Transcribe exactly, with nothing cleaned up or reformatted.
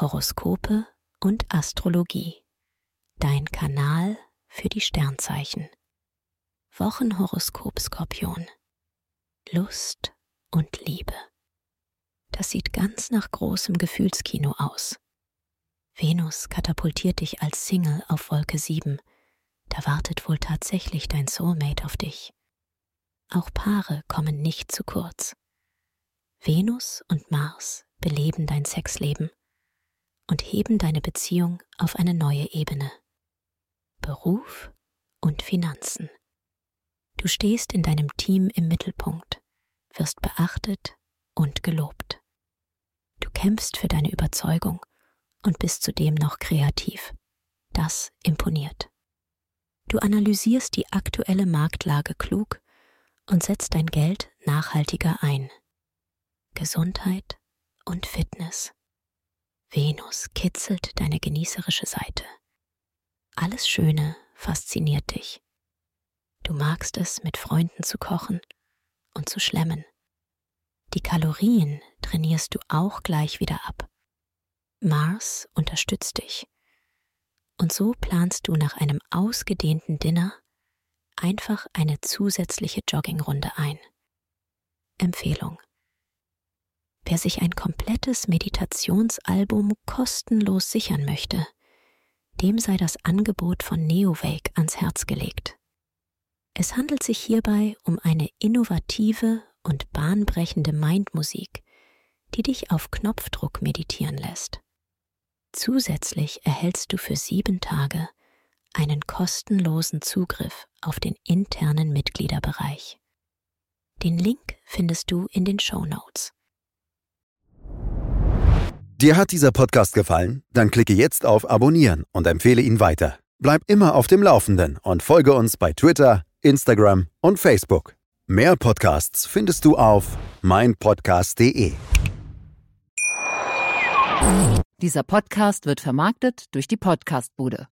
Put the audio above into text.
Horoskope und Astrologie. Dein Kanal für die Sternzeichen. Wochenhoroskop Skorpion. Lust und Liebe. Das sieht ganz nach großem Gefühlskino aus. Venus katapultiert dich als Single auf Wolke sieben. Da wartet wohl tatsächlich dein Soulmate auf dich. Auch Paare kommen nicht zu kurz. Venus und Mars beleben dein Sexleben und heben deine Beziehung auf eine neue Ebene. Beruf und Finanzen. Du stehst in deinem Team im Mittelpunkt, wirst beachtet und gelobt. Du kämpfst für deine Überzeugung und bist zudem noch kreativ. Das imponiert. Du analysierst die aktuelle Marktlage klug und setzt dein Geld nachhaltiger ein. Gesundheit und Fitness. Venus kitzelt deine genießerische Seite. Alles Schöne fasziniert dich. Du magst es, mit Freunden zu kochen und zu schlemmen. Die Kalorien trainierst du auch gleich wieder ab. Mars unterstützt dich. Und so planst du nach einem ausgedehnten Dinner einfach eine zusätzliche Joggingrunde ein. Empfehlung: Wer sich ein komplettes Meditationsalbum kostenlos sichern möchte, dem sei das Angebot von Neowake ans Herz gelegt. Es handelt sich hierbei um eine innovative und bahnbrechende Mindmusik, die dich auf Knopfdruck meditieren lässt. Zusätzlich erhältst du für sieben Tage einen kostenlosen Zugriff auf den internen Mitgliederbereich. Den Link findest du in den Shownotes. Dir hat dieser Podcast gefallen? Dann klicke jetzt auf Abonnieren und empfehle ihn weiter. Bleib immer auf dem Laufenden und folge uns bei Twitter, Instagram und Facebook. Mehr Podcasts findest du auf meinpodcast punkt de. Dieser Podcast wird vermarktet durch die Podcast-Bude.